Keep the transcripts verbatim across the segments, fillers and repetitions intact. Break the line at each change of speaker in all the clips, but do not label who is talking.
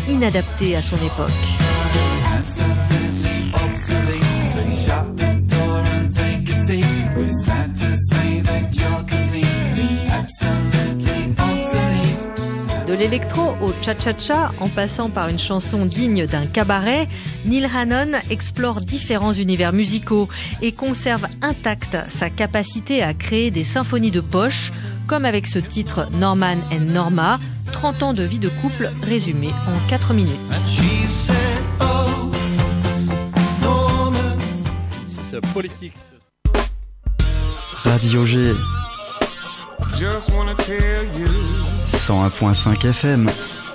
inadapté à son époque. De l'électro au cha-cha-cha, en passant par une chanson digne d'un cabaret, Neil Hannon explore différents univers musicaux et conserve intacte sa capacité à créer des symphonies de poche, comme avec ce titre Norman and Norma, trente ans de vie de couple résumé en quatre minutes.
Politics.
Radio G. cent un virgule cinq F M.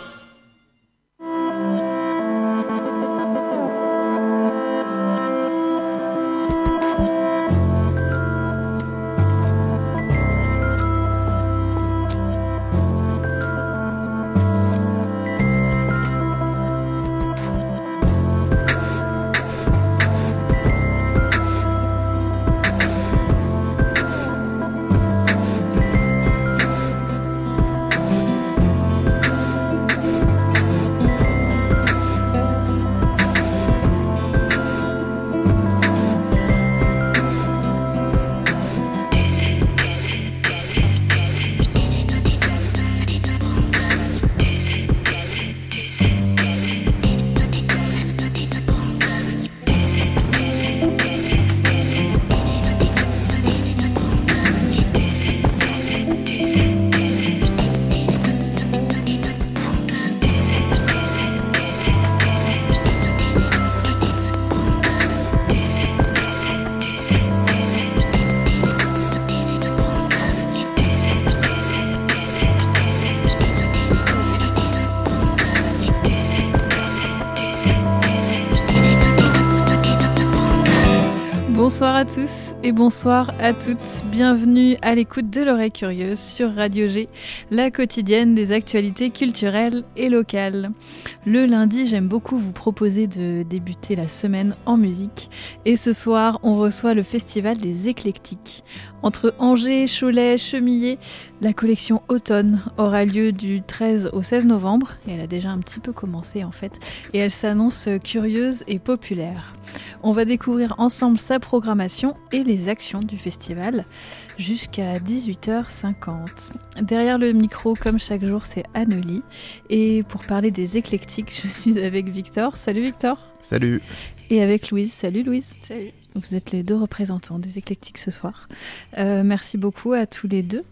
Bonsoir à tous et bonsoir à toutes. Bienvenue à l'écoute de l'oreille curieuse sur Radio G, la quotidienne des actualités culturelles et locales. Le lundi, j'aime beaucoup vous proposer de débuter la semaine en musique. Et ce soir, on reçoit le Festival des Éclectiques. Entre Angers, Cholet, Chemillé, la collection Automne aura lieu du treize au seize novembre. Et elle a déjà un petit peu commencé en fait. Et elle s'annonce curieuse et populaire. On va découvrir ensemble sa programmation et les actions du festival jusqu'à dix-huit heures cinquante. Derrière le micro, comme chaque jour, c'est Annelie. Et pour parler des éclectiques, je suis avec Victor. Salut Victor.
Salut.
Et avec Louise. Salut Louise.
Salut.
Vous êtes les deux représentants des éclectiques ce soir. Euh, merci beaucoup à tous les deux.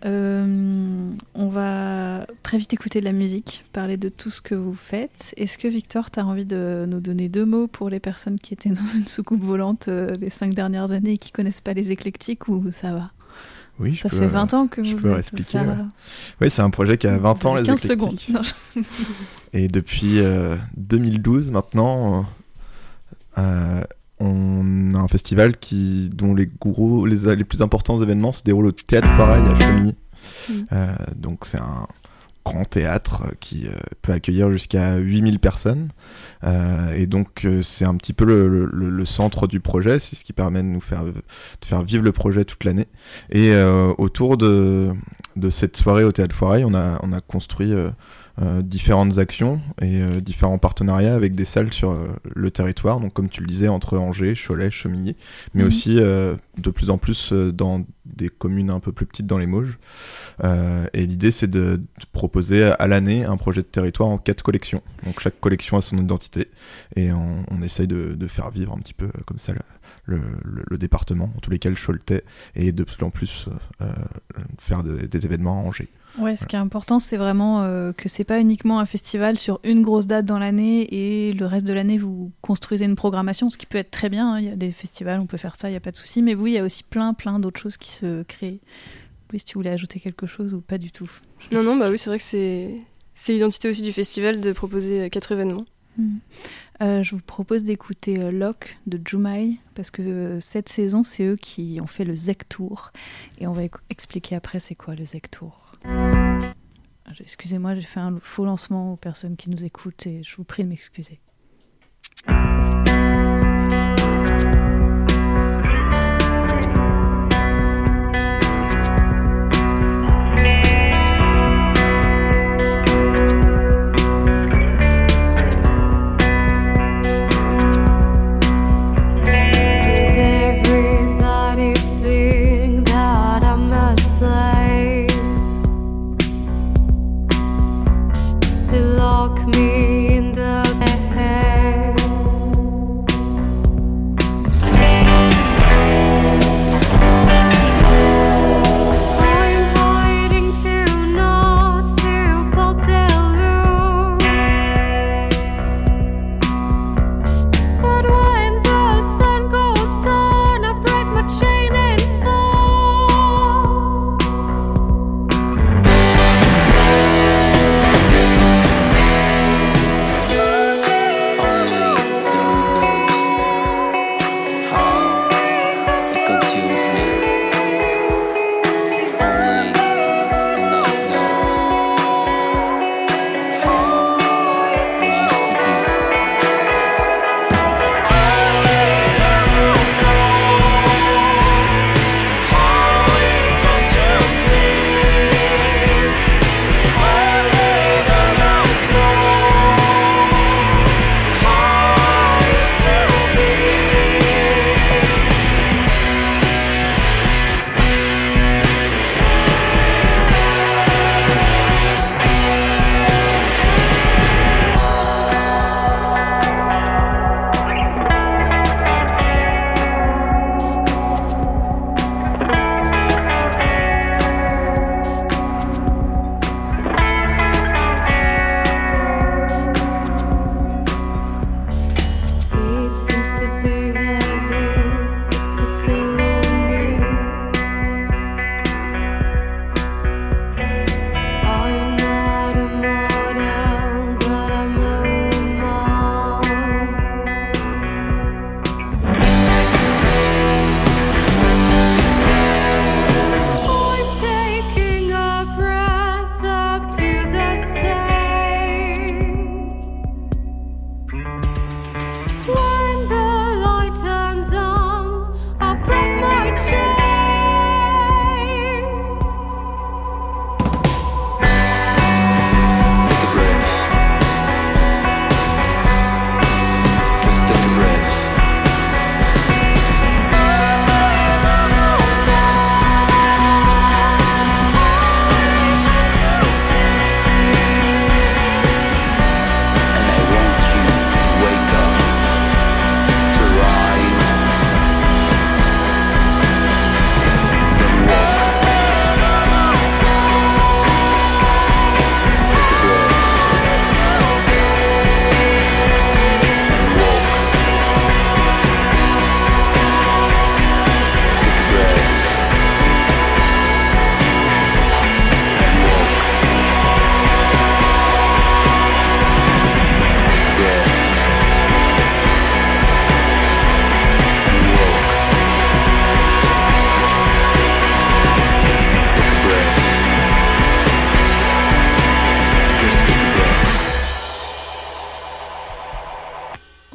Euh, on va très vite écouter de la musique, parler de tout ce que vous faites. Est-ce que Victor, tu as envie de nous donner deux mots pour les personnes qui étaient dans une soucoupe volante euh, les cinq dernières années et qui connaissent pas les éclectiques, ou ça va?
Oui, je
ça
peux,
fait vingt ans que
je
vous
peux
êtes
expliquer.
ça...
Ouais. Oui, c'est un projet qui a vingt ans, les
quinze
éclectiques.
secondes. Non, je...
Et depuis euh, deux mille douze maintenant, euh, on a un festival qui, dont les, gros, les, les plus importants événements se déroulent au Théâtre Foirail à Chemillé. Mmh. Euh, donc c'est un grand théâtre qui euh, peut accueillir jusqu'à huit mille personnes. Euh, et donc euh, c'est un petit peu le, le, le centre du projet, c'est ce qui permet de nous faire, de faire vivre le projet toute l'année. Et euh, autour de, de cette soirée au Théâtre Foirail, on a, on a construit euh, euh, différentes actions et euh, différents partenariats avec des salles sur euh, le territoire, donc comme tu le disais, entre Angers, Cholet, Chemillé, mais mmh. aussi euh, de plus en plus euh, dans des communes un peu plus petites dans les Mauges. Euh, et l'idée, c'est de, de proposer à l'année un projet de territoire en quatre collections. Donc chaque collection a son identité et on, on essaye de, de faire vivre un petit peu euh, comme ça le, le, le, le département, en tous les cas le Choletais, et de plus en plus euh, faire de, des événements à Angers.
Ouais, ce qui est important, c'est vraiment euh, que c'est pas uniquement un festival sur une grosse date dans l'année et le reste de l'année vous construisez une programmation, ce qui peut être très bien, hein. Il y a des festivals, on peut faire ça, il n'y a pas de souci, mais oui, il y a aussi plein plein d'autres choses qui se créent. Oui, si tu voulais ajouter quelque chose ou pas du tout?
Non, non, bah oui, c'est vrai que c'est, c'est l'identité aussi du festival de proposer quatre événements.
Mmh. Euh, je vous propose d'écouter euh, Locke de Jumai, parce que euh, cette saison, c'est eux qui ont fait le Zec Tour. Et on va éc- expliquer après c'est quoi le Zec Tour. Excusez-moi, j'ai fait un faux lancement aux personnes qui nous écoutent et je vous prie de m'excuser.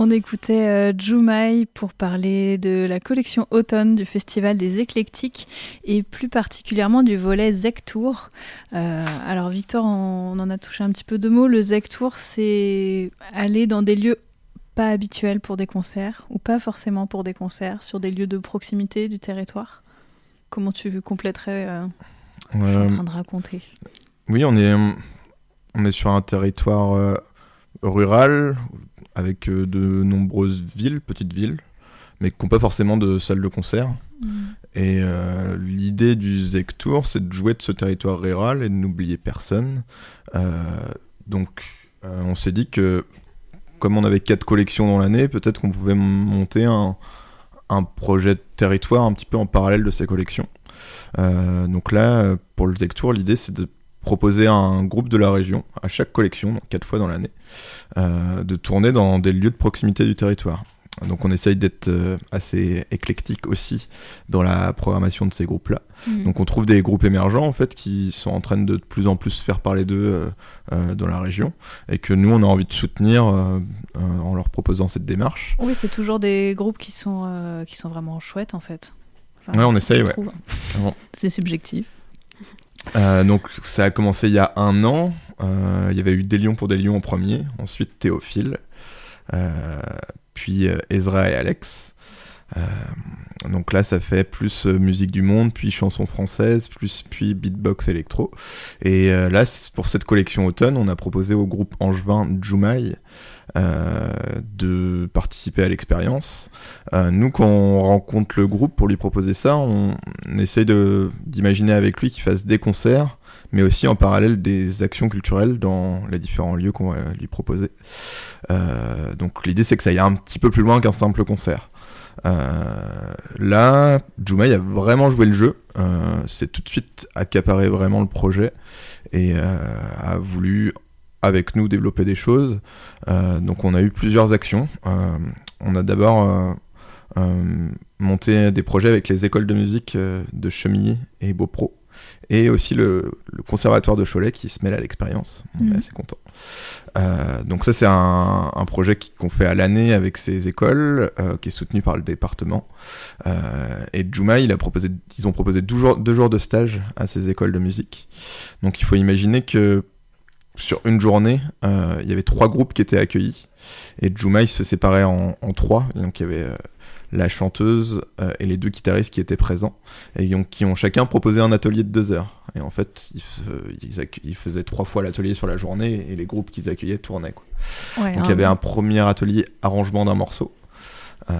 On écoutait euh, Joumaï pour parler de la collection automne du Festival des Éclectiques et plus particulièrement du volet Zec Tour. Euh, alors Victor, on, on en a touché un petit peu de mots. Le Zec Tour, c'est aller dans des lieux pas habituels pour des concerts ou pas forcément pour des concerts, sur des lieux de proximité du territoire. Comment tu compléterais euh, euh, je suis en train de raconter.
Oui, on est, on est sur un territoire euh, rural avec euh, de nombreuses villes, petites villes, mais qui n'ont pas forcément de salle de concert. Mmh. Et euh, l'idée du Zec Tour, c'est de jouer de ce territoire rural et de n'oublier personne. Euh, donc, euh, on s'est dit que, comme on avait quatre collections dans l'année, peut-être qu'on pouvait monter un, un projet de territoire un petit peu en parallèle de ces collections. Euh, donc là, pour le Zec Tour, l'idée, c'est de proposer à un groupe de la région, à chaque collection, donc quatre fois dans l'année, euh, de tourner dans des lieux de proximité du territoire. Donc on essaye d'être euh, assez éclectique aussi dans la programmation de ces groupes-là. Mmh. Donc on trouve des groupes émergents en fait qui sont en train de de plus en plus faire parler d'eux euh, euh, dans la région et que nous on a envie de soutenir euh, euh, en leur proposant cette démarche.
Oui, c'est toujours des groupes qui sont, euh, qui sont vraiment chouettes en fait. Enfin,
ouais, on essaye, ouais.
Bon. C'est subjectif.
Euh, donc ça a commencé il y a un an, euh, il y avait eu Des Lions pour des Lions en premier, ensuite Théophile, euh, puis euh, Ezra et Alex. Euh, donc là ça fait plus euh, musique du monde, puis chansons françaises, plus, puis beatbox électro. Et euh, là pour cette collection automne, on a proposé au groupe angevin Joumaï euh, de participer à l'expérience. Euh, nous quand on rencontre le groupe pour lui proposer ça, on, on essaye de, d'imaginer avec lui qu'il fasse des concerts, mais aussi en parallèle des actions culturelles dans les différents lieux qu'on va lui proposer. Euh, donc l'idée c'est que ça aille un petit peu plus loin qu'un simple concert. Euh, là, Joumaï a vraiment joué le jeu, euh, c'est tout de suite accaparé vraiment le projet et euh, a voulu avec nous développer des choses. Euh, donc on a eu plusieurs actions. Euh, on a d'abord euh, euh, monté des projets avec les écoles de musique euh, de Chemillé et Beaupro. Et aussi le, le conservatoire de Cholet qui se mêle à l'expérience. On mmh. est assez content. Euh, donc ça c'est un, un projet qui, qu'on fait à l'année avec ces écoles, euh, qui est soutenu par le département. Euh, et Joumaï, il a proposé, ils ont proposé deux jours, deux jours de stage à ces écoles de musique. Donc il faut imaginer que sur une journée, euh, il y avait trois groupes qui étaient accueillis. Et Joumaï se séparait en, en trois. Donc il y avait... Euh, la chanteuse euh, et les deux guitaristes qui étaient présents et qui ont, qui ont chacun proposé un atelier de deux heures. Et en fait, ils, ils, accu- ils faisaient trois fois l'atelier sur la journée et les groupes qu'ils accueillaient tournaient, quoi. Ouais, donc il y avait un premier atelier arrangement d'un morceau. Euh,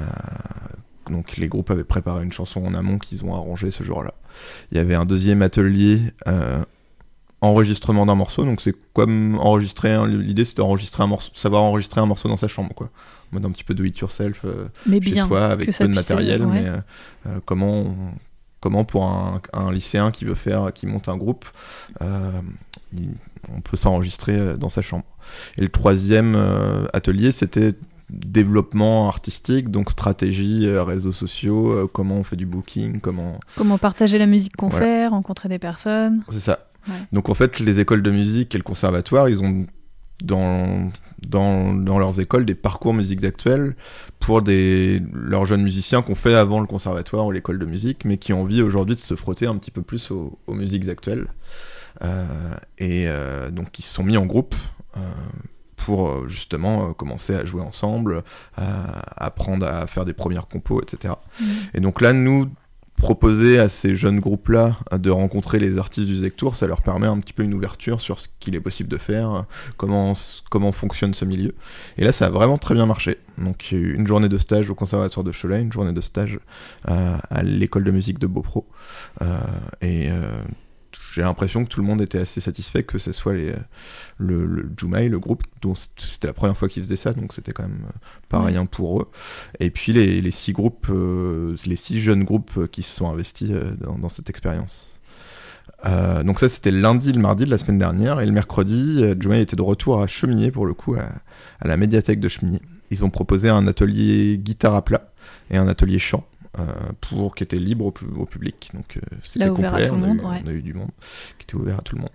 donc les groupes avaient préparé une chanson en amont qu'ils ont arrangée ce jour-là. Il y avait un deuxième atelier euh, enregistrement d'un morceau. Donc c'est comme enregistrer. Hein, l'idée c'est d'enregistrer un morceau, savoir enregistrer un morceau dans sa chambre, quoi. Mode un petit peu do it yourself euh,
mais
chez
bien,
soi avec peu de matériel,
ouais.
mais euh, euh, comment on, comment pour un, un lycéen qui veut faire qui monte un groupe euh, il, on peut s'enregistrer dans sa chambre. Et le troisième euh, atelier c'était développement artistique, donc stratégie, euh, réseaux sociaux, euh, comment on fait du booking, comment
comment partager la musique qu'on
voilà.
fait, rencontrer des personnes.
C'est ça.
Ouais.
Donc en fait les écoles de musique et le conservatoire ils ont dans Dans, dans leurs écoles des parcours musiques actuelles pour des, leurs jeunes musiciens qu'on fait avant le conservatoire ou l'école de musique, mais qui ont envie aujourd'hui de se frotter un petit peu plus aux, aux musiques actuelles. Euh, et euh, donc ils se sont mis en groupe euh, pour euh, justement euh, commencer à jouer ensemble, à apprendre à faire des premières compos, et cetera. Mmh. Et donc là, nous, proposer à ces jeunes groupes-là de rencontrer les artistes du Zec Tour, ça leur permet un petit peu une ouverture sur ce qu'il est possible de faire, comment, comment fonctionne ce milieu. Et là, ça a vraiment très bien marché. Donc, il y a eu une journée de stage au Conservatoire de Cholet, une journée de stage euh, à l'école de musique de Beaupro. Euh, et euh, j'ai l'impression que tout le monde était assez satisfait, que ce soit les, le, le Joumaï, le groupe, dont c'était la première fois qu'ils faisaient ça, donc c'était quand même pas ouais. rien pour eux. Et puis les, les six groupes, euh, les six jeunes groupes qui se sont investis euh, dans, dans cette expérience. Euh, donc ça c'était le lundi, le mardi de la semaine dernière, et le mercredi, euh, Joumaï était de retour à Chemillé pour le coup, à, à la médiathèque de Chemillé. Ils ont proposé un atelier guitare à plat et un atelier chant. Euh, pour qui était libre au, au public, donc euh, c'était
là,
complet,
à tout
on,
le
a
monde,
eu,
ouais.
on a eu du monde qui était ouvert à tout le monde.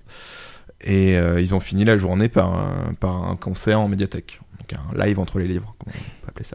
Et euh, ils ont fini la journée par un, par un concert en médiathèque, donc un live entre les livres, comme on peut appeler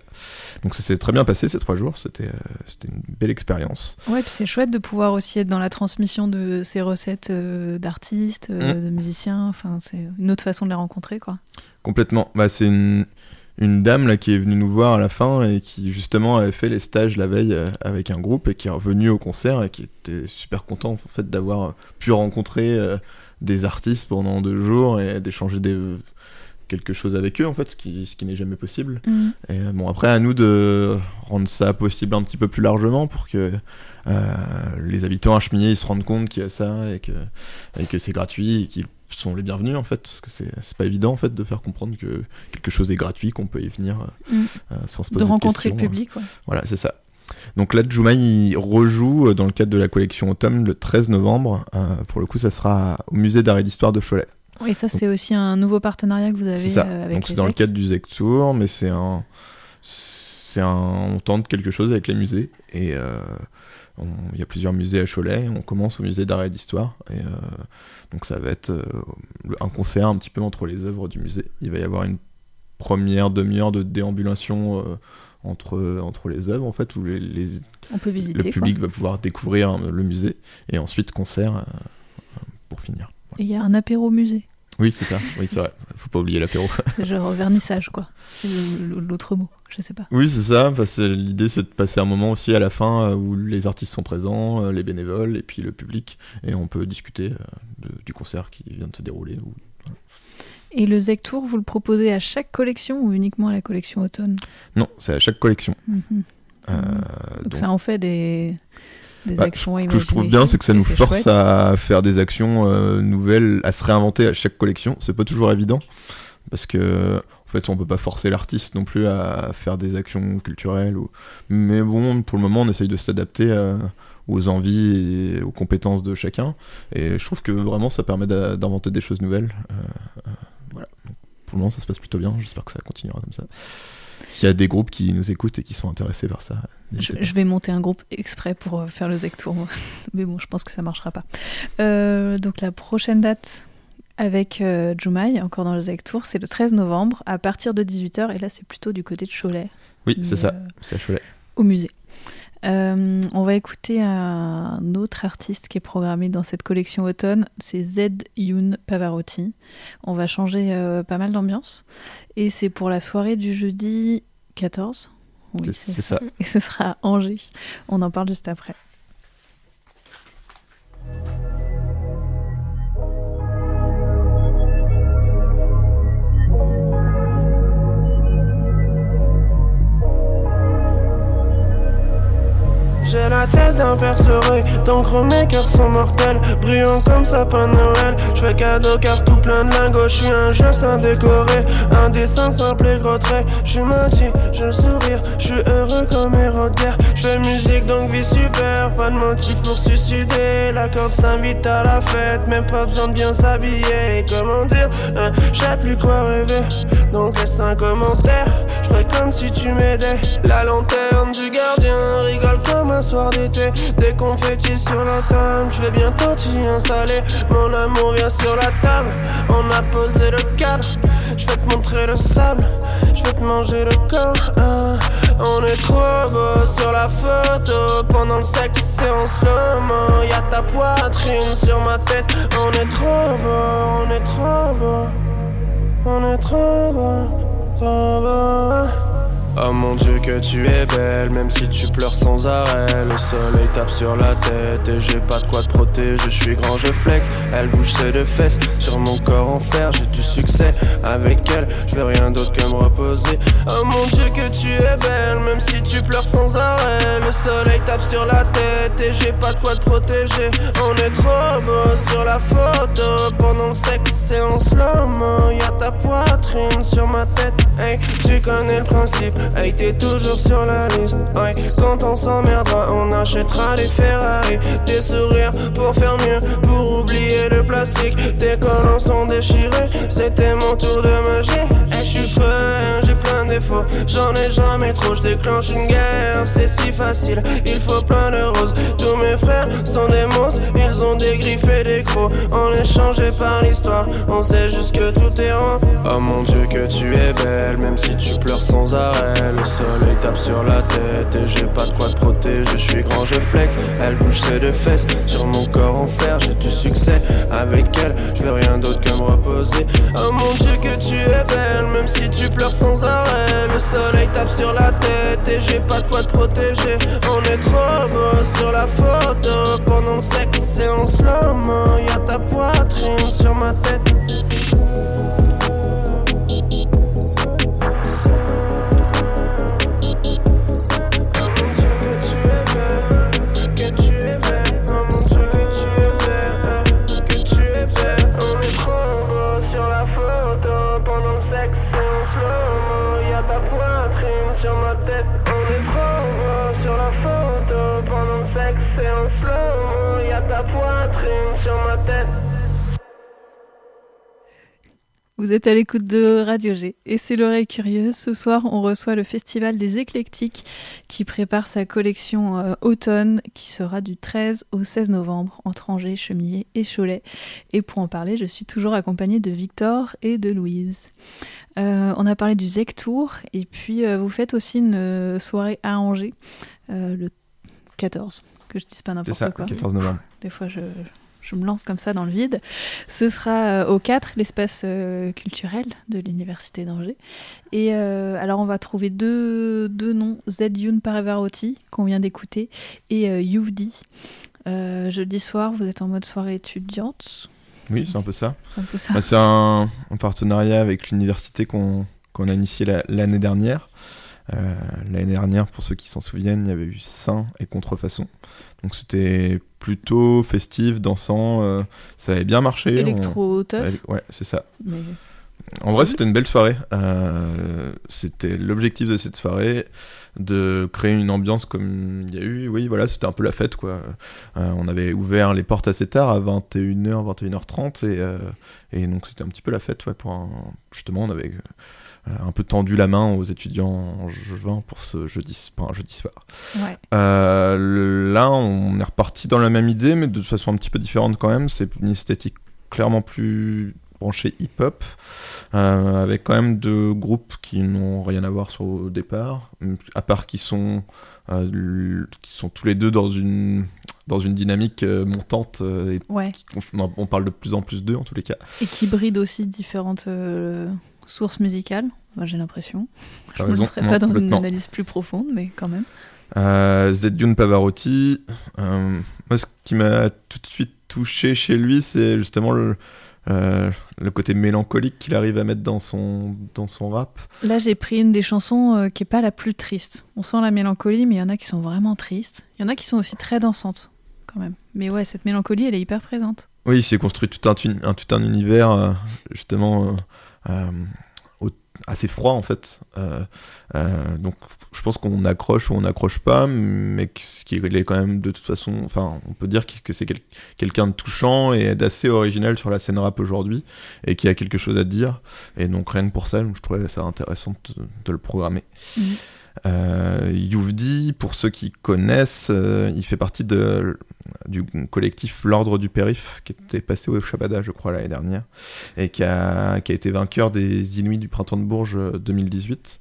Donc ça s'est très bien passé ces trois jours, c'était, euh, c'était une belle expérience.
Ouais, puis c'est chouette de pouvoir aussi être dans la transmission de ces recettes euh, d'artistes, euh, mmh. de musiciens, enfin c'est une autre façon de les rencontrer, quoi. Complètement,
bah, c'est une... une dame là qui est venue nous voir à la fin et qui justement avait fait les stages la veille euh, avec un groupe et qui est revenue au concert et qui était super content en fait d'avoir pu rencontrer euh, des artistes pendant deux jours et d'échanger des quelque chose avec eux en fait, ce qui ce qui n'est jamais possible. Mmh. Et bon après à nous de rendre ça possible un petit peu plus largement pour que euh, les habitants à Chemillé ils se rendent compte qu'il y a ça et que et que c'est gratuit et qu'ils sont les bienvenus en fait, parce que c'est, c'est pas évident en fait de faire comprendre que quelque chose est gratuit, qu'on peut y venir mmh. euh, sans se poser de, de
rencontrer
questions.
Le public, ouais.
Voilà, c'est ça. Donc là, Djoumaï il rejoue dans le cadre de la collection Automne le treize novembre. Euh, pour le coup, ça sera au musée d'art et d'histoire de Cholet.
Oui, ça c'est Donc, aussi un nouveau partenariat que vous avez
c'est ça.
Euh, avec
Donc
les
c'est dans
Z E C.
le cadre du Z E C Tour, mais c'est un, c'est un, on tente quelque chose avec les musées et euh, il y a plusieurs musées à Cholet. On commence au musée d'art et d'histoire et euh, donc ça va être euh, un concert un petit peu entre les œuvres du musée. Il va y avoir une première demi-heure de déambulation euh, entre, entre les œuvres en fait, où les, les,
on peut visiter,
le public
quoi.
va pouvoir découvrir hein, le musée et ensuite concert euh, pour finir.
Et il y a un apéro musée.
Oui, c'est ça. Oui, c'est vrai. Faut pas oublier l'apéro.
C'est genre vernissage, quoi. C'est l'autre mot, je sais pas.
Oui, c'est ça. Enfin, c'est, l'idée, c'est de passer un moment aussi à la fin où les artistes sont présents, les bénévoles et puis le public. Et on peut discuter de, du concert qui vient de se dérouler. Ou... Voilà.
Et le Z E C Tour, vous le proposez à chaque collection ou uniquement à la collection automne ?
Non, c'est à chaque collection.
Mm-hmm. Euh, donc, donc ça en fait des... Des
bah,
actions
ce que je trouve bien, c'est que ça nous force chouette. à faire des actions euh, nouvelles, à se réinventer à chaque collection. C'est pas toujours évident, parce que en fait, on peut pas forcer l'artiste non plus à faire des actions culturelles. Ou... Mais bon, pour le moment, on essaye de s'adapter à, aux envies et aux compétences de chacun. Et je trouve que vraiment, ça permet d'a- d'inventer des choses nouvelles. Euh, euh, voilà. Donc, pour le moment, ça se passe plutôt bien. J'espère que ça continuera comme ça. S'il y a des groupes qui nous écoutent et qui sont intéressés par ça,
je, je vais monter un groupe exprès pour faire le Z E C Tour, mais bon, je pense que ça marchera pas. Euh, donc la prochaine date avec euh, Djoumaï, encore dans le Z E C Tour, c'est le treize novembre à partir de dix-huit heures, et là c'est plutôt du côté de Cholet.
Oui, c'est ça, euh, c'est à Cholet.
Au musée. Euh, on va écouter un autre artiste qui est programmé dans cette collection automne, c'est Z Youn Pavarotti. On va changer euh, pas mal d'ambiance et c'est pour la soirée du jeudi quatorze. Oui,
c'est, c'est ça.
Et ce sera à Angers. On en parle juste après.
J'ai la tête d'un percerai, d'encre mes cœurs sont mortels, brillant comme sapin de Noël. J'fais cadeau car tout plein de lingots, j'suis un jeu sans décorer, un dessin simple et gros trait. J'suis menti, j'ai le sourire, j'suis heureux comme Hérodière. J'fais musique donc vie super, pas de motif pour suicider. La corde s'invite à la fête, même pas besoin de bien s'habiller. Comment dire, hein, j'sais plus quoi rêver, donc laisse un commentaire. J'ferais comme si tu m'aidais. La lanterne du gardien rigole comme un soir d'été, des confettis sur la table, je vais bientôt t'y installer. Mon amour vient sur la table, on a posé le cadre. Je vais te montrer le sable, je vais te manger le corps, hein. On est trop beau sur la photo, pendant le sexe c'est en slow-mo. Y'a ta poitrine sur ma tête, on est trop beau, on est trop beau. On est trop beau, trop beau. Oh mon Dieu que tu es belle, même si tu pleures sans arrêt. Le soleil tape sur la tête et j'ai pas de quoi te protéger. Je suis grand, je flex, elle bouge ses deux fesses. Sur mon corps en fer, j'ai du succès. Avec elle, je veux rien d'autre que me reposer. Oh mon Dieu que tu es belle, même si tu pleures sans arrêt. Le soleil tape sur la tête et j'ai pas de quoi te protéger. On est trop beau sur la photo, pendant le sexe c'est en slow-mo. Y'a ta poitrine sur ma tête, hey, tu connais le principe. Hey, t'es toujours sur la liste, hey. Quand on s'emmerdera, on achètera des Ferrari. Des sourires pour faire mieux, pour oublier le plastique. Tes collants sont déchirés, c'était mon tour de magie. Hey, j'suis frais, j'ai plein de défauts, j'en ai jamais trop. J'déclenche une guerre, c'est si facile, il faut plein de roses. Tous mes frères sont des monstres, ils ont des griffes et des crocs. On est changé par l'histoire, on sait juste que tout est rond. Oh mon Dieu que tu es belle, même si tu pleures sans arrêt. Le soleil tape sur la tête et j'ai pas de quoi te protéger. Je suis grand, je flex, elle bouge ses deux fesses. Sur mon corps en fer, j'ai du succès. Avec elle, je veux rien d'autre que me reposer. Oh mon Dieu que tu es belle, même si tu pleures sans arrêt. Le soleil tape sur la tête et j'ai pas de quoi te protéger. On est trop beau sur la photo. Pendant le sexe c'est en slow-mo. Y'a ta poitrine sur ma tête.
Vous êtes à l'écoute de Radio G et c'est l'oreille curieuse. Ce soir, on reçoit le Festival des Éclectiques qui prépare sa collection euh, automne qui sera du treize au seize novembre entre Angers, Chemillé et Cholet. Et pour en parler, je suis toujours accompagnée de Victor et de Louise. Euh, on a parlé du Zec Tour et puis euh, vous faites aussi une euh, soirée à Angers euh, le quatorze, que je dise pas n'importe
C'est ça,
quoi.
le quatorze novembre.
Des fois, je... Je me lance comme ça dans le vide. Ce sera euh, au quatre, l'espace euh, culturel de l'Université d'Angers. Et euh, alors, on va trouver deux, deux noms, Zedioun Pavarotti, qu'on vient d'écouter, et euh, Youvdi. Euh, jeudi soir, vous êtes en mode soirée étudiante.
Oui, c'est un peu ça.
C'est un peu ça.
Bah, c'est un, un partenariat avec l'université qu'on, qu'on a initié la, l'année dernière. Euh, l'année dernière, pour ceux qui s'en souviennent, il y avait eu Saint et Contrefaçon. Donc c'était plutôt festif, dansant, euh, ça avait bien marché.
Électro-teuf.
On... Ouais, c'est ça.
Mais...
En vrai, c'était une belle soirée. Euh, c'était l'objectif de cette soirée, de créer une ambiance comme il y a eu. Oui, voilà, c'était un peu la fête, quoi. Euh, on avait ouvert les portes assez tard, à vingt et une heures, vingt et une heures trente, et, euh, et donc c'était un petit peu la fête, ouais, pour un... Justement, on avait... un peu tendu la main aux étudiants en juin pour ce jeudi, pour un jeudi soir.
Ouais.
Euh, là, on est reparti dans la même idée, mais de façon un petit peu différente quand même. C'est une esthétique clairement plus branchée hip-hop, euh, avec quand même deux groupes qui n'ont rien à voir sur au départ, à part qu'ils sont, euh, qui sont tous les deux dans une, dans une dynamique euh, montante. Euh, et
ouais.
qui, on, on parle de plus en plus d'eux en tous les cas.
Et qui bride aussi différentes... Euh... source musicale, moi j'ai l'impression. Je ne serais pas dans une analyse plus profonde, mais quand même.
Euh, Zedioun Pavarotti, euh, moi ce qui m'a tout de suite touché chez lui, c'est justement le, euh, le côté mélancolique qu'il arrive à mettre dans son, dans son rap.
Là j'ai pris une des chansons euh, qui n'est pas la plus triste. On sent la mélancolie, mais il y en a qui sont vraiment tristes. Il y en a qui sont aussi très dansantes, quand même. Mais ouais, cette mélancolie, elle est hyper présente.
Oui, il s'est construit tout un, un, tout un univers, euh, justement... Euh, Euh, au, assez froid en fait, euh, euh, donc je pense qu'on accroche ou on n'accroche pas, mais qu'il est quand même de toute façon, enfin on peut dire que c'est quel, quelqu'un de touchant et d'assez original sur la scène rap aujourd'hui et qui a quelque chose à dire, et donc rien que pour ça je trouvais ça intéressant de, de le programmer. Mmh. Euh, Youvdi, pour ceux qui connaissent, euh, il fait partie de, du collectif L'Ordre du Périph, qui était passé au Shabada, je crois, l'année dernière, et qui a, qui a été vainqueur des Inuits du Printemps de Bourges deux mille dix-huit.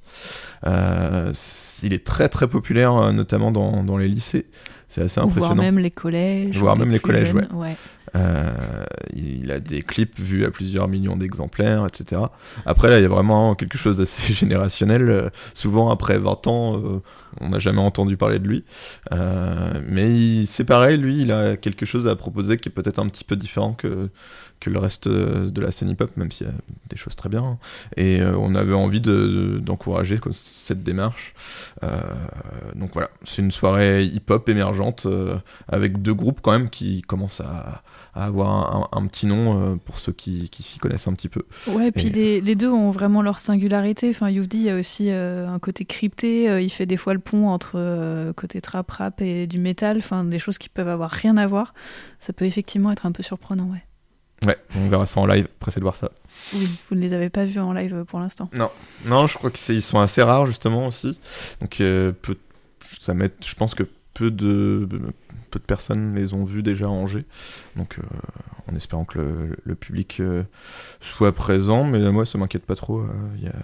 Euh, il est très très populaire, notamment dans, dans les lycées. C'est assez impressionnant.
Voire même les collèges.
Voire même les collèges,
jeunes,
ouais.
ouais.
Euh, il a des clips vus à plusieurs millions d'exemplaires, et cetera. Après, là, il y a vraiment quelque chose d'assez générationnel. Euh, souvent, après vingt ans, euh, on n'a jamais entendu parler de lui. Euh, mais il, c'est pareil, lui, il a quelque chose à proposer qui est peut-être un petit peu différent que, que le reste de la scène hip-hop, même s'il y a des choses très bien. Et euh, on avait envie de, de, d'encourager cette démarche. Euh, donc voilà, c'est une soirée hip-hop émergente euh, avec deux groupes quand même qui commencent à à avoir un, un petit nom euh, pour ceux qui, qui s'y connaissent un petit peu.
Ouais, et puis les, les deux ont vraiment leur singularité. Enfin, Youvdi, il y a aussi euh, un côté crypté, euh, il fait des fois le pont entre euh, côté trap, rap et du métal, enfin des choses qui peuvent avoir rien à voir. Ça peut effectivement être un peu surprenant, ouais.
Ouais, on verra ça en live, pressé de voir ça.
Oui, vous ne les avez pas vus en live pour l'instant.
Non, non, je crois qu'ils sont assez rares justement aussi. Donc euh, peut, ça met, je pense que peu de, peu de personnes les ont vus déjà à Angers. Donc, euh, en espérant que le, le public euh, soit présent. Mais moi, ça m'inquiète pas trop. Euh, y a...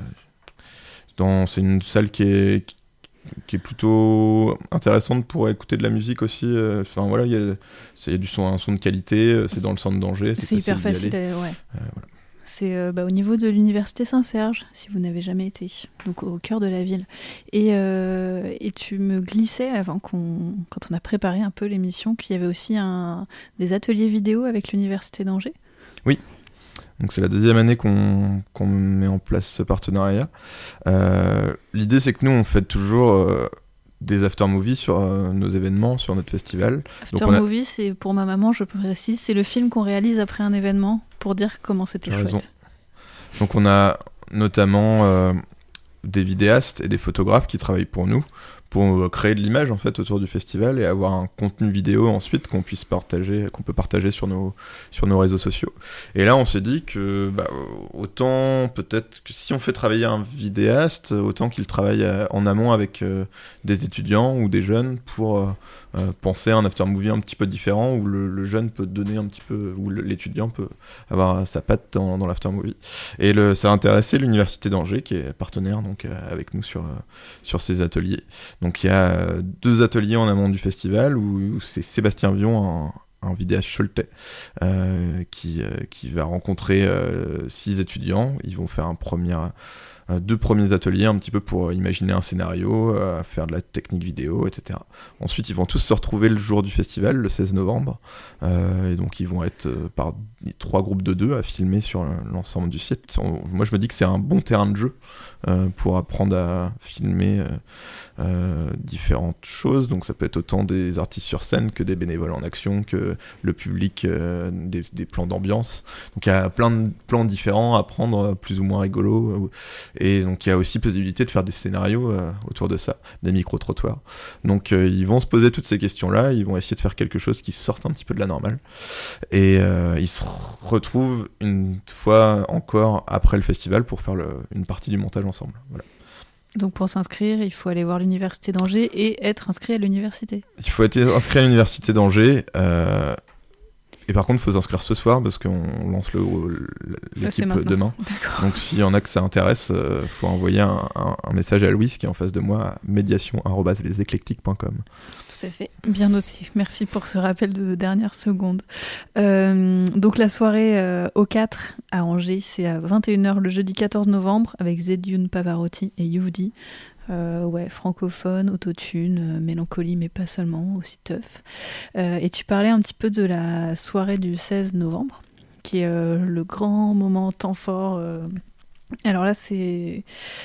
Dans... C'est une salle qui est... qui est plutôt intéressante pour écouter de la musique aussi. Enfin voilà, il y a, y a du son, un son de qualité, c'est dans le centre d'Angers. C'est,
c'est hyper facile, à, ouais. Euh, voilà. C'est euh, bah, au niveau de l'université Saint-Serge, si vous n'avez jamais été, donc au cœur de la ville. Et, euh, et tu me glissais, avant qu'on, quand on a préparé un peu l'émission, qu'il y avait aussi un, des ateliers vidéo avec l'université d'Angers.
Oui. Donc c'est la deuxième année qu'on, qu'on met en place ce partenariat. Euh, l'idée c'est que nous on fait toujours euh, des after-movies sur euh, nos événements, sur notre festival.
After-movie, a... c'est pour ma maman, je précise, c'est le film qu'on réalise après un événement pour dire comment c'était chouette. Raison.
Donc on a notamment euh, des vidéastes et des photographes qui travaillent pour nous, pour créer de l'image en fait autour du festival et avoir un contenu vidéo ensuite qu'on puisse partager, qu'on peut partager sur nos sur nos réseaux sociaux. Et là on s'est dit que bah, autant peut-être que si on fait travailler un vidéaste, autant qu'il travaille en amont avec euh, des étudiants ou des jeunes pour euh, euh, penser à un after-movie un petit peu différent où le, le jeune peut donner un petit peu, où le, l'étudiant peut avoir sa patte dans, dans l'after-movie. Et le, ça a intéressé l'université d'Angers qui est partenaire donc euh, avec nous sur euh, sur ces ateliers. Donc il y a deux ateliers en amont du festival où, où c'est Sébastien Vion, un, un vidéaste choletais, euh, qui, euh, qui va rencontrer euh, six étudiants. Ils vont faire un premier, euh, deux premiers ateliers un petit peu pour imaginer un scénario, euh, faire de la technique vidéo, et cetera. Ensuite, ils vont tous se retrouver le jour du festival, le seize novembre. Euh, et donc ils vont être euh, par trois groupes de deux à filmer sur l'ensemble du site. Moi je me dis que c'est un bon terrain de jeu euh, pour apprendre à filmer euh, euh, différentes choses. Donc ça peut être autant des artistes sur scène que des bénévoles en action, que le public, euh, des, des plans d'ambiance. Donc il y a plein de plans différents à prendre, plus ou moins rigolos. Et donc il y a aussi possibilité de faire des scénarios euh, autour de ça, des micro-trottoirs. Donc euh, ils vont se poser toutes ces questions-là, ils vont essayer de faire quelque chose qui sorte un petit peu de la normale. Et euh, ils se retrouvent une fois encore après le festival pour faire le, une partie du montage ensemble. Voilà.
Donc pour s'inscrire, il faut aller voir l'université d'Angers et être inscrit à l'université.
Il faut être inscrit à l'université d'Angers. Euh, et par contre, il faut s'inscrire ce soir parce qu'on lance le, l'équipe ah, demain. D'accord. Donc s'il y en a que ça intéresse, il euh, faut envoyer un, un, un message à Louise qui est en face de moi à médiation arobase les éclectiques point com.
Tout à fait.
Bien noté. Merci pour ce rappel de dernière seconde. Euh, donc la soirée euh, au quatre à Angers, c'est à vingt et une heures le jeudi quatorze novembre avec Zedioun Pavarotti et Youvdi. Euh, ouais, francophone, autotune, euh, mélancolie, mais pas seulement, aussi tough. Euh, et tu parlais un petit peu de la soirée du seize novembre, qui est euh, le grand moment, temps fort. Euh... Alors là, c'est...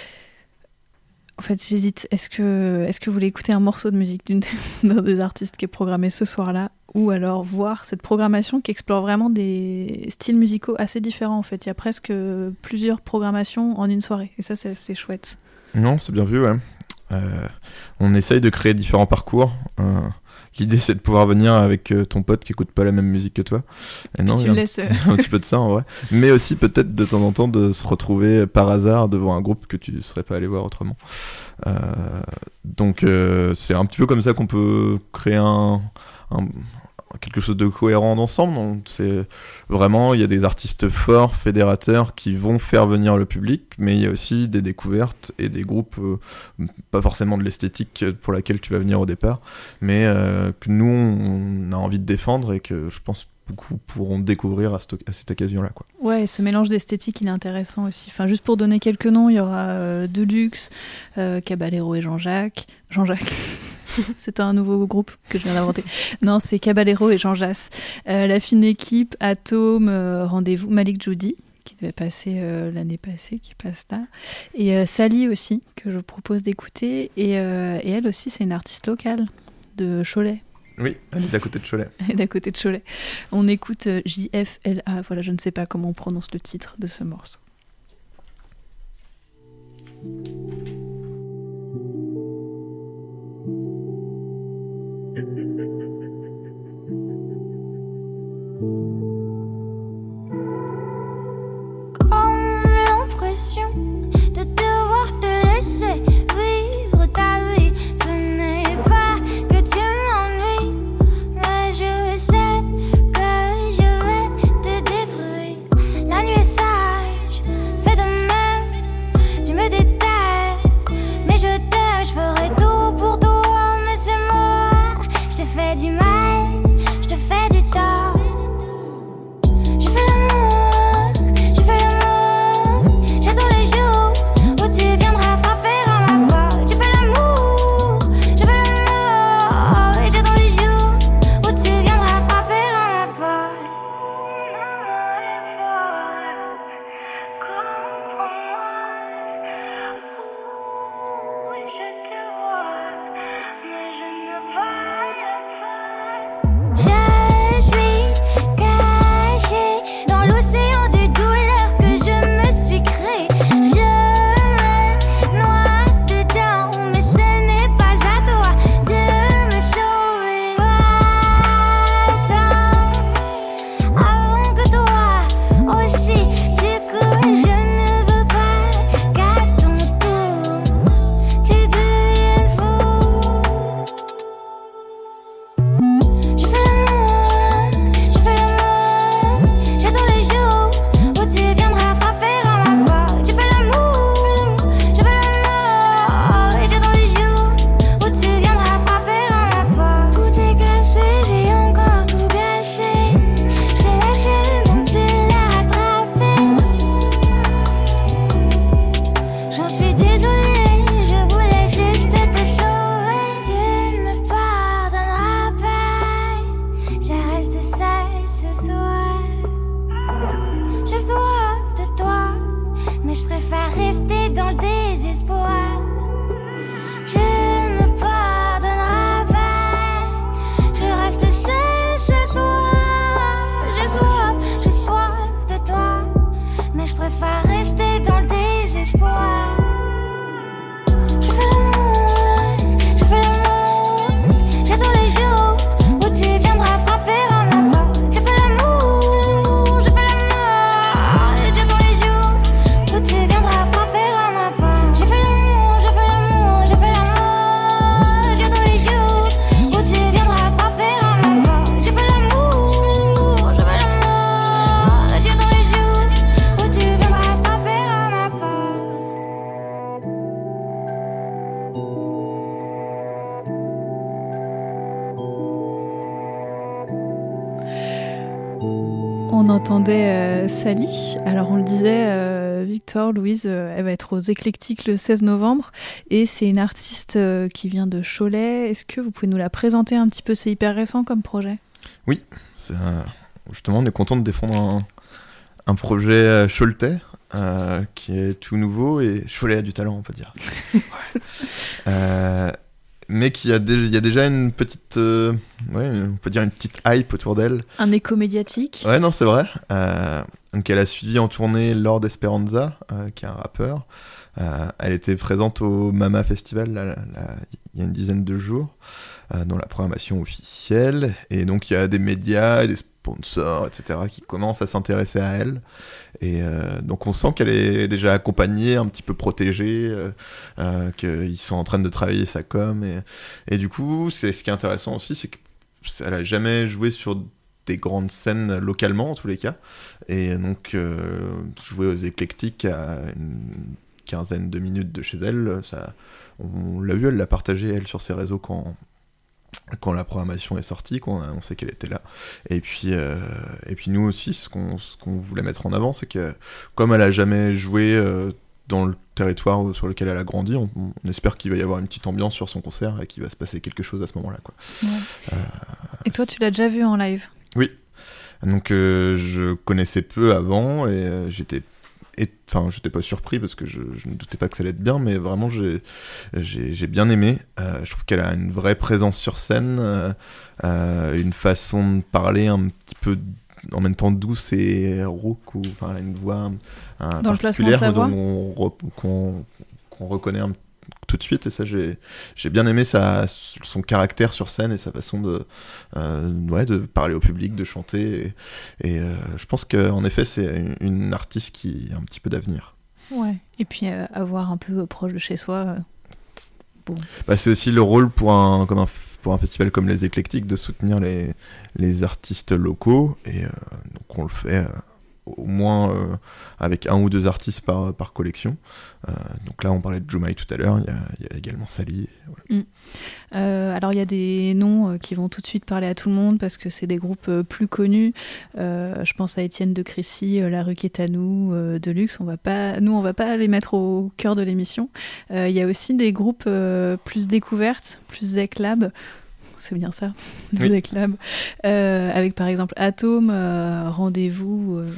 En fait, j'hésite. Est-ce que, est-ce que vous voulez écouter un morceau de musique d'une, d'un des artistes qui est programmé ce soir-là, ou alors voir cette programmation qui explore vraiment des styles musicaux assez différents, en fait. Il y a presque plusieurs programmations en une soirée, et ça, c'est, c'est chouette.
Non, c'est bien vu, ouais. Euh, on essaye de créer différents parcours. Euh, l'idée, c'est de pouvoir venir avec euh, ton pote qui écoute pas la même musique que toi. Et non, il y a un,
laisses...
petit, un petit peu de ça en vrai. Mais aussi peut-être de temps en temps de se retrouver par hasard devant un groupe que tu serais pas allé voir autrement. Euh, donc euh, c'est un petit peu comme ça qu'on peut créer un, un quelque chose de cohérent d'ensemble. Donc c'est vraiment, il y a des artistes forts, fédérateurs qui vont faire venir le public, mais il y a aussi des découvertes et des groupes, euh, pas forcément de l'esthétique pour laquelle tu vas venir au départ, mais euh, que nous on a envie de défendre et que je pense beaucoup pourront découvrir à cette, à cette occasion-là, quoi.
Ouais, et ce mélange d'esthétique, il est intéressant aussi. Enfin, juste pour donner quelques noms, il y aura euh, Deluxe, euh, Caballero et Jean-Jacques. Jean-Jacques. C'est un nouveau groupe que je viens d'inventer. Non, c'est Caballero et Jean Jass. Euh, la fine équipe, Atome, euh, Rendez-vous, Malik Djoudi, qui devait passer euh, l'année passée, qui passe là. Et euh, Sally aussi, que je propose d'écouter. Et, euh, et elle aussi, c'est une artiste locale de Cholet.
Oui, elle est d'à côté de Cholet.
Elle est d'à côté de Cholet. On écoute euh, J F L A. Voilà, je ne sais pas comment on prononce le titre de ce morceau.
De devoir te laisser vivre ta vie, ce n'est pas que tu
On entendait euh, Sally. Alors on le disait, euh, Victor, Louise, euh, elle va être aux Éclectiques le seize novembre et c'est une artiste euh, qui vient de Cholet. Est-ce que vous pouvez nous la présenter un petit peu? C'est hyper récent comme projet.
Oui, c'est, euh, justement on est content de défendre un, un projet choletais euh, qui est tout nouveau et Cholet a du talent on peut dire. Ouais. euh, mais qui a, dé- y a déjà une petite, euh, ouais, on peut dire une petite hype autour d'elle.
Un écho médiatique.
Ouais, non, c'est vrai. Euh, donc elle a suivi en tournée Lord Esperanza, euh, qui est un rappeur. Euh, elle était présente au Mama Festival là, là, là, il y a une dizaine de jours, euh, dans la programmation officielle. Et donc il y a des médias, des sponsors, et cetera qui commencent à s'intéresser à elle. Et euh, donc on sent qu'elle est déjà accompagnée, un petit peu protégée, euh, euh, qu'ils sont en train de travailler sa com. Et, et du coup, c'est, ce qui est intéressant aussi, c'est qu'elle n'a jamais joué sur des grandes scènes localement, en tous les cas. Et donc, euh, jouer aux Éclectiques à une quinzaine de minutes de chez elle, ça, on l'a vu, elle l'a partagé, elle, sur ses réseaux quand... quand la programmation est sortie, qu'on a annoncé qu'elle était là. Et puis, euh, et puis nous aussi, ce qu'on, ce qu'on voulait mettre en avant, c'est que comme elle a jamais joué euh, dans le territoire sur lequel elle a grandi, on, on espère qu'il va y avoir une petite ambiance sur son concert et qu'il va se passer quelque chose à ce moment-là, quoi.
Ouais. Euh, et toi, tu l'as déjà vu en live?
Oui. Donc euh, je connaissais peu avant et euh, j'étais Et, enfin, j'étais pas surpris parce que je, je ne doutais pas que ça allait être bien, mais vraiment j'ai, j'ai, j'ai bien aimé. Euh, je trouve qu'elle a une vraie présence sur scène, euh, euh, une façon de parler un petit peu en même temps douce et rauque, ou enfin elle a une voix un,
Dans
particulière
le
dont on re, qu'on, qu'on reconnaît un, tout de suite, et ça j'ai, j'ai bien aimé sa, son caractère sur scène et sa façon de, euh, ouais, de parler au public, de chanter, et, et euh, je pense qu'en effet c'est une, une artiste qui a un petit peu d'avenir.
Ouais, et puis euh, avoir un peu proche de chez soi, euh, bon.
Bah, c'est aussi le rôle pour un, comme un, pour un festival comme les Éclectiques de soutenir les, les artistes locaux, et euh, donc on le fait euh, au moins euh, avec un ou deux artistes par, par collection. Euh, donc là, on parlait de Jumaï tout à l'heure, il y a, il y a également Sally. Voilà.
Mm. Euh, alors, il y a des noms euh, qui vont tout de suite parler à tout le monde parce que c'est des groupes euh, plus connus. Euh, je pense à Étienne de Crécy, euh, La Rue Quétanou, euh, Deluxe. On va pas, nous, on va pas les mettre au cœur de l'émission. Euh, il y a aussi des groupes euh, plus découvertes, plus Zec Lab. C'est bien ça, le Zec Lab. Euh, avec par exemple Atome, euh, Rendez-vous, euh,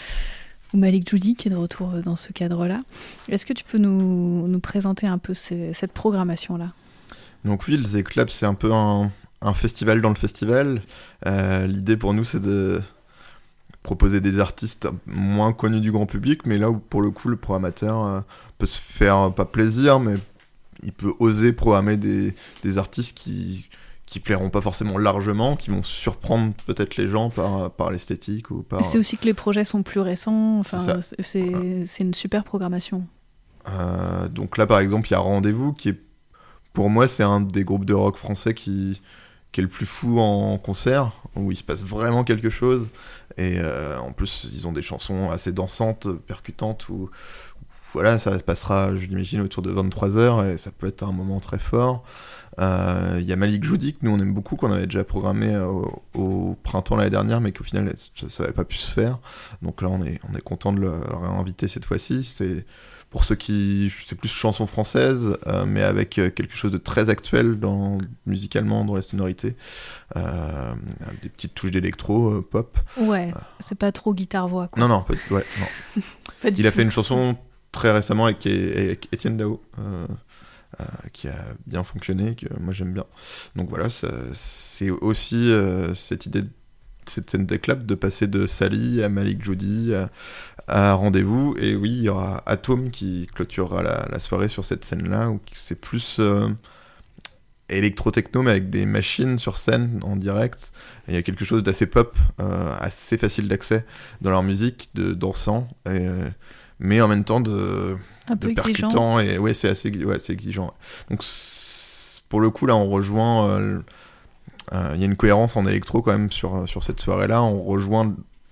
ou Malik Judy qui est de retour dans ce cadre-là. Est-ce que tu peux nous, nous présenter un peu ces, cette programmation-là?
Donc oui, le Zec Lab, c'est un peu un, un festival dans le festival. Euh, l'idée pour nous, c'est de proposer des artistes moins connus du grand public, mais là où pour le coup, le programmateur euh, peut se faire pas plaisir, mais il peut oser programmer des, des artistes qui... qui plairont pas forcément largement, qui vont surprendre peut-être les gens par, par l'esthétique ou par...
Et c'est aussi que les projets sont plus récents, enfin,
c'est,
c'est, voilà. C'est une super programmation.
Euh, donc là, par exemple, il y a Rendez-vous, qui est, pour moi, c'est un des groupes de rock français qui, qui est le plus fou en concert, où il se passe vraiment quelque chose, et euh, en plus, ils ont des chansons assez dansantes, percutantes, où, où voilà, ça se passera, je l'imagine, autour de vingt-trois heures, et ça peut être un moment très fort. Il euh, y a Malik Judy que nous on aime beaucoup, qu'on avait déjà programmé au, au printemps l'année dernière, mais qu'au final ça n'avait pas pu se faire. Donc là on est, on est content de le, le réinviter cette fois-ci. C'est pour ceux qui, c'est plus chanson française, euh, mais avec quelque chose de très actuel dans, musicalement dans la sonorité, euh, des petites touches d'électro, euh, pop.
Ouais, euh, c'est pas trop guitare-voix quoi.
Non non, pas, ouais, non.
Pas du
Il a
tout.
fait une chanson très récemment avec, avec Étienne Dao. Euh, Euh, qui a bien fonctionné, que moi j'aime bien. Donc voilà, ça, c'est aussi euh, cette idée, de, cette scène des clubs, de passer de Sally à Malik Judy à, à Rendez-vous. Et oui, il y aura Atome qui clôturera la, la soirée sur cette scène-là, où c'est plus euh, électro-techno, mais avec des machines sur scène en direct. Et il y a quelque chose d'assez pop, euh, assez facile d'accès dans leur musique, de dansant, et, euh, mais en même temps de...
un
de
peu
percutant,
exigeant.
Et ouais, c'est assez, ouais, c'est exigeant. Donc pour le coup là on rejoint, il euh, euh, y a une cohérence en électro quand même sur, sur cette soirée là, on rejoint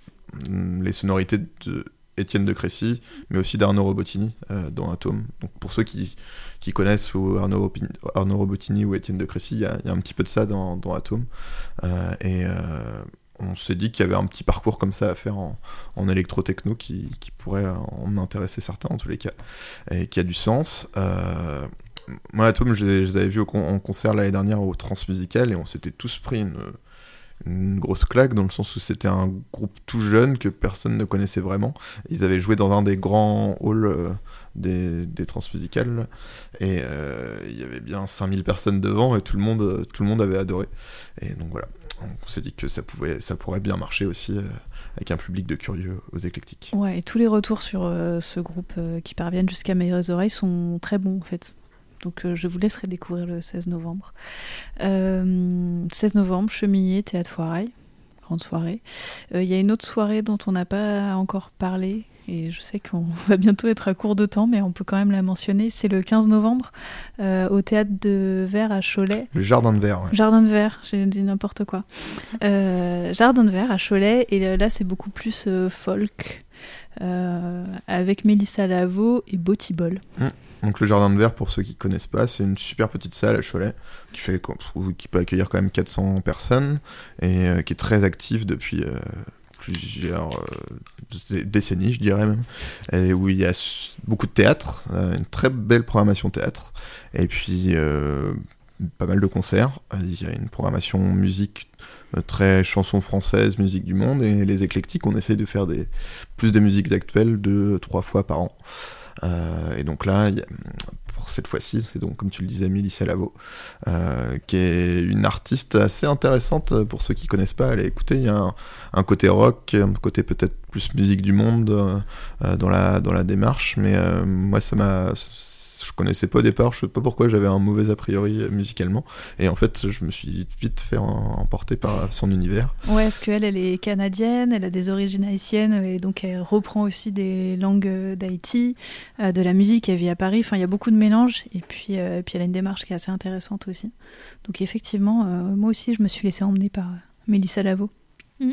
les sonorités de Étienne de Crécy, mais aussi d'Arnaud Robotini euh, dans Atome. Donc pour ceux qui, qui connaissent ou Arnaud, Arnaud Robotini ou Étienne de Crécy, il y, y a un petit peu de ça dans, dans Atome. Euh, et, euh, on s'est dit qu'il y avait un petit parcours comme ça à faire en, en électro-techno qui, qui pourrait en intéresser certains en tous les cas, et qui a du sens. Euh, moi, Atome, je les avais vus au, en concert l'année dernière au Transmusical, et on s'était tous pris une, une grosse claque, dans le sens où c'était un groupe tout jeune que personne ne connaissait vraiment. Ils avaient joué dans un des grands halls euh, des, des Transmusicales, et euh, il y avait bien cinq mille personnes devant, et tout le monde, tout le monde avait adoré. Et donc voilà, on s'est dit que ça, pouvait, ça pourrait bien marcher aussi euh, avec un public de curieux aux éclectiques.
Ouais, et tous les retours sur euh, ce groupe euh, qui parviennent jusqu'à mes oreilles sont très bons en fait. Donc euh, je vous laisserai découvrir le seize novembre. Euh, seize novembre, Chemillé, Théâtre Foirail, grande soirée. Il euh, y a une autre soirée dont on n'a pas encore parlé, et je sais qu'on va bientôt être à court de temps, mais on peut quand même la mentionner. C'est le quinze novembre, euh, au Théâtre de Verre à Cholet.
Le Jardin de Verre. Ouais.
Jardin de Verre, j'ai dit n'importe quoi. Euh, Jardin de Verre à Cholet, et là c'est beaucoup plus euh, folk, euh, avec Mélissa Lavo et Botibol. Mmh.
Donc le Jardin de Verre, pour ceux qui ne connaissent pas, c'est une super petite salle à Cholet qui, fait, qui peut accueillir quand même quatre cents personnes, et euh, qui est très active depuis euh, plusieurs euh, décennies, je dirais même, et où il y a beaucoup de théâtre, euh, une très belle programmation théâtre, et puis euh, pas mal de concerts. Il y a une programmation musique euh, très chanson française, musique du monde, et les éclectiques, on essaye de faire des, plus des musiques actuelles deux, trois fois par an. Euh, et donc là, y a, pour cette fois-ci, c'est donc, comme tu le disais, Mélissa Lavo, euh, qui est une artiste assez intéressante pour ceux qui connaissent pas. Allez écouter, il y a un, un côté rock, un côté peut-être plus musique du monde euh, dans la dans la démarche, mais euh, moi ça m'a je connaissais pas au départ, je sais pas pourquoi j'avais un mauvais a priori musicalement, et en fait je me suis vite fait emporter par son univers.
Ouais, parce qu'elle elle est canadienne, elle a des origines haïtiennes, et donc elle reprend aussi des langues d'Haïti, euh, de la musique, elle vit à Paris, enfin il y a beaucoup de mélanges, et puis, euh, puis elle a une démarche qui est assez intéressante aussi. Donc effectivement, euh, moi aussi je me suis laissée emmener par euh, Mélissa Lavo. Mm.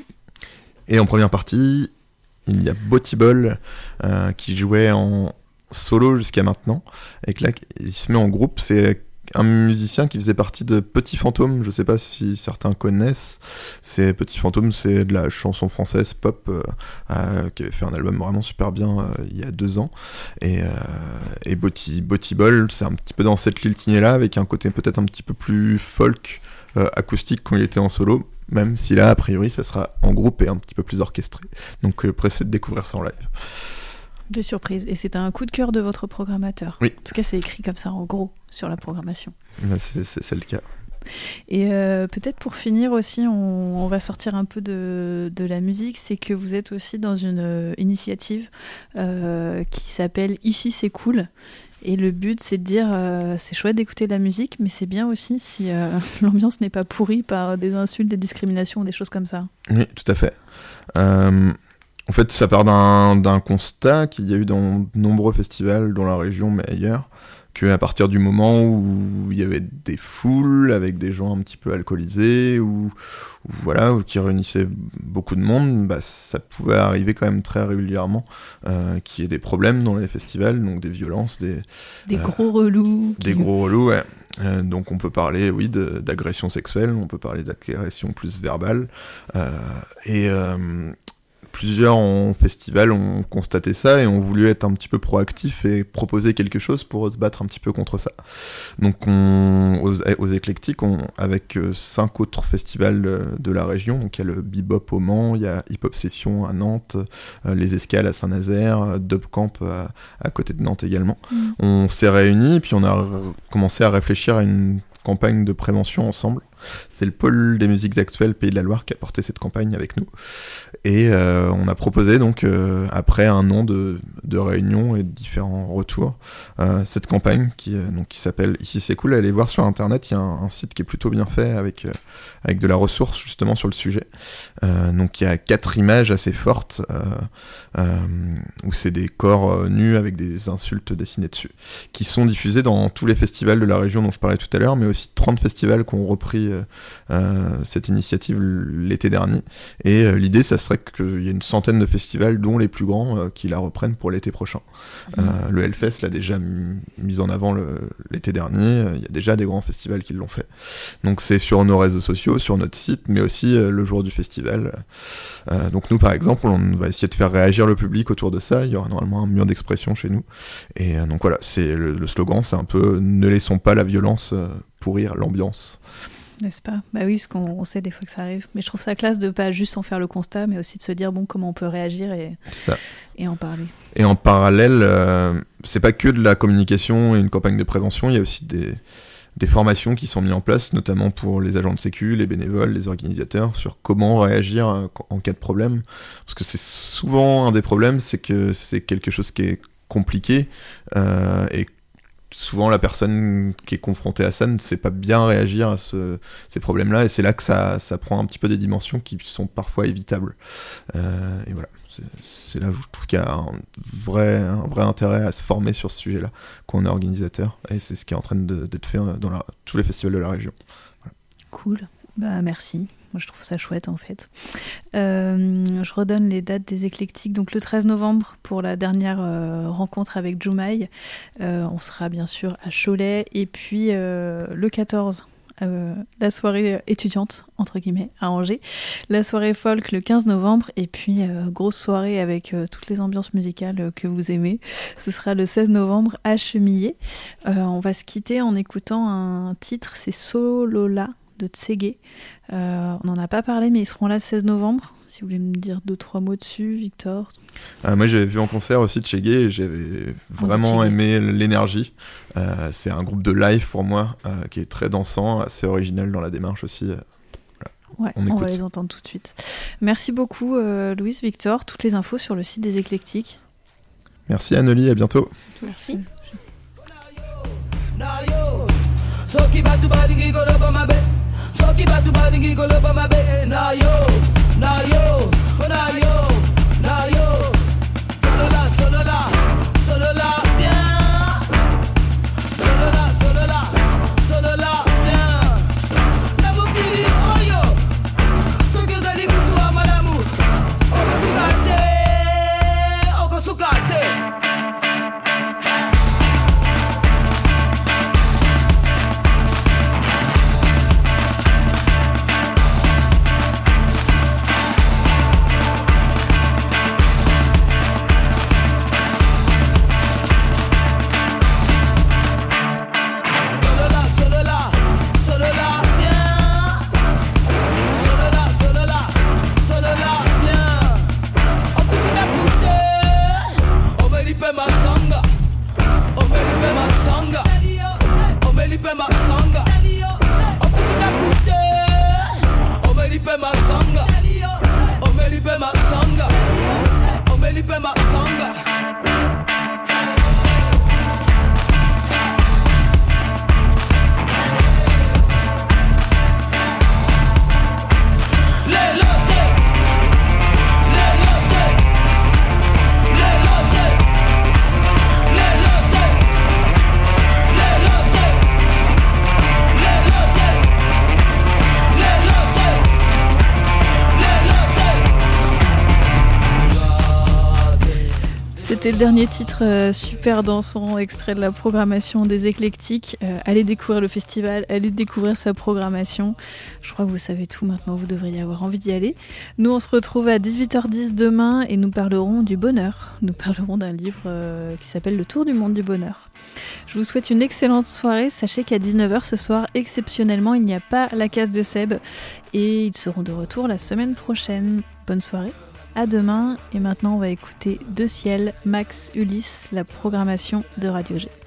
Et en première partie, il y a Botibol euh, qui jouait en solo jusqu'à maintenant, et que là il se met en groupe. C'est un musicien qui faisait partie de Petit Fantôme, je sais pas si certains connaissent. C'est Petit Fantôme, c'est de la chanson française pop, euh, euh, qui avait fait un album vraiment super bien euh, il y a deux ans, et, euh, et Boti, Botibol, c'est un petit peu dans cette lignée là, avec un côté peut-être un petit peu plus folk, euh, acoustique quand il était en solo, même si là a priori ça sera en groupe et un petit peu plus orchestré. Donc euh, pressé de découvrir ça en live.
Des surprises. Et c'est un coup de cœur de votre programmateur.
Oui.
En tout cas, c'est écrit comme ça en gros sur la programmation.
Ben c'est, c'est, c'est le cas.
Et euh, peut-être pour finir aussi, on, on va sortir un peu de, de la musique, c'est que vous êtes aussi dans une euh, initiative euh, qui s'appelle Ici c'est cool. Et le but, c'est de dire, euh, c'est chouette d'écouter de la musique, mais c'est bien aussi si euh, l'ambiance n'est pas pourrie par des insultes, des discriminations ou des choses comme ça.
Oui, tout à fait. Euh... En fait, ça part d'un, d'un constat qu'il y a eu dans de nombreux festivals dans la région, mais ailleurs, qu'à partir du moment où il y avait des foules avec des gens un petit peu alcoolisés, ou, ou voilà, ou qui réunissaient beaucoup de monde, bah, ça pouvait arriver quand même très régulièrement euh, qu'il y ait des problèmes dans les festivals, donc des violences, des...
Des euh, gros relous.
Des qui... gros relous, ouais. Euh, donc on peut parler, oui, de, d'agression sexuelle, on peut parler d'agression plus verbale, euh, et... Euh, Plusieurs en festival ont constaté ça et ont voulu être un petit peu proactifs et proposer quelque chose pour se battre un petit peu contre ça. Donc on, aux, aux éclectiques, on, avec cinq autres festivals de, de la région, donc il y a le Bebop au Mans, il y a Hip Hop Session à Nantes, euh, les Escales à Saint-Nazaire, Dub Camp à, à côté de Nantes également. Mmh. On s'est réunis et puis on a r- commencé à réfléchir à une campagne de prévention ensemble. C'est le pôle des musiques actuelles Pays de la Loire qui a porté cette campagne avec nous. Et euh, on a proposé, donc, euh, après un an de, de réunions et de différents retours, euh, cette campagne qui, euh, donc, qui s'appelle Ici c'est cool. Allez voir sur internet, il y a un, un site qui est plutôt bien fait avec, euh, avec de la ressource justement sur le sujet. Euh, donc il y a quatre images assez fortes euh, euh, où c'est des corps euh, nus avec des insultes dessinées dessus, qui sont diffusées dans tous les festivals de la région dont je parlais tout à l'heure, mais aussi trente festivals qui ont repris euh, euh, cette initiative l'été dernier. Et euh, l'idée, ça serait qu'il y ait une centaine de festivals, dont les plus grands, euh, qui la reprennent pour l'été prochain. Mmh. Euh, le Hellfest l'a déjà mis, mis en avant le, l'été dernier. Il y a déjà des grands festivals qui l'ont fait. Donc c'est sur nos réseaux sociaux, sur notre site, mais aussi euh, le jour du festival. Euh, donc nous, par exemple, on va essayer de faire réagir le public autour de ça. Il y aura normalement un mur d'expression chez nous. Et euh, donc voilà, c'est le, le slogan, c'est un peu « Ne laissons pas la violence euh, pourrir l'ambiance ».
N'est-ce pas ? Bah oui, parce qu'on on sait des fois que ça arrive. Mais je trouve ça classe de pas juste en faire le constat, mais aussi de se dire bon, comment on peut réagir et, et en parler.
Et en parallèle, euh, c'est pas que de la communication et une campagne de prévention, il y a aussi des, des formations qui sont mises en place, notamment pour les agents de sécu, les bénévoles, les organisateurs, sur comment réagir en cas de problème. Parce que c'est souvent un des problèmes, c'est que c'est quelque chose qui est compliqué euh, et souvent la personne qui est confrontée à ça ne sait pas bien réagir à ce, ces problèmes-là, et c'est là que ça, ça prend un petit peu des dimensions qui sont parfois évitables. Euh, et voilà, c'est, c'est là où je trouve qu'il y a un vrai, un vrai intérêt à se former sur ce sujet-là, quand on est organisateur, et c'est ce qui est en train de, d'être fait dans la, tous les festivals de la région. Voilà.
Cool, bah merci. Moi, je trouve ça chouette, en fait. Euh, je redonne les dates des éclectiques. Donc, le treize novembre, pour la dernière euh, rencontre avec Jumaï. Euh, on sera, bien sûr, à Cholet. Et puis, euh, le quatorze, euh, la soirée étudiante, entre guillemets, à Angers. La soirée folk, le quinze novembre. Et puis, euh, grosse soirée avec euh, toutes les ambiances musicales euh, que vous aimez. Ce sera le seize novembre, à Chemillé. Euh, on va se quitter en écoutant un titre, c'est Solola, de Tségué. Euh, on n'en a pas parlé, mais ils seront là le seize novembre. Si vous voulez me dire deux, trois mots dessus, Victor.
Euh, moi, j'avais vu en concert aussi Tségué et j'avais vraiment oh, aimé l'énergie. Euh, c'est un groupe de live pour moi euh, qui est très dansant, assez original dans la démarche aussi. Euh,
voilà. Ouais, on, on va les entendre tout de suite. Merci beaucoup, euh, Louise, Victor. Toutes les infos sur le site des Éclectiques.
Merci, Annelie. À bientôt.
Merci.
Soki batu badingi golo ba mabe Soki batu badingi golo ba mabe Na yo, na yo, na yo, na yo Solo là, solo là, solo là, bien Solo là, solo là, solo là, bien La bukiri oyo Soki zali kutu wa malamu Oko sukate, oko sukate
C'était le dernier titre euh, super dansant, extrait de la programmation des Éclectiques. Euh, allez découvrir le festival, allez découvrir sa programmation. Je crois que vous savez tout maintenant, vous devriez avoir envie d'y aller. Nous, on se retrouve à dix-huit heures dix demain et nous parlerons du bonheur. Nous parlerons d'un livre euh, qui s'appelle Le Tour du monde du bonheur. Je vous souhaite une excellente soirée. Sachez qu'à dix-neuf heures ce soir, exceptionnellement, il n'y a pas la case de Seb et ils seront de retour la semaine prochaine. Bonne soirée. À demain, et maintenant on va écouter De Ciel, Max Ulysse, la programmation de Radio G.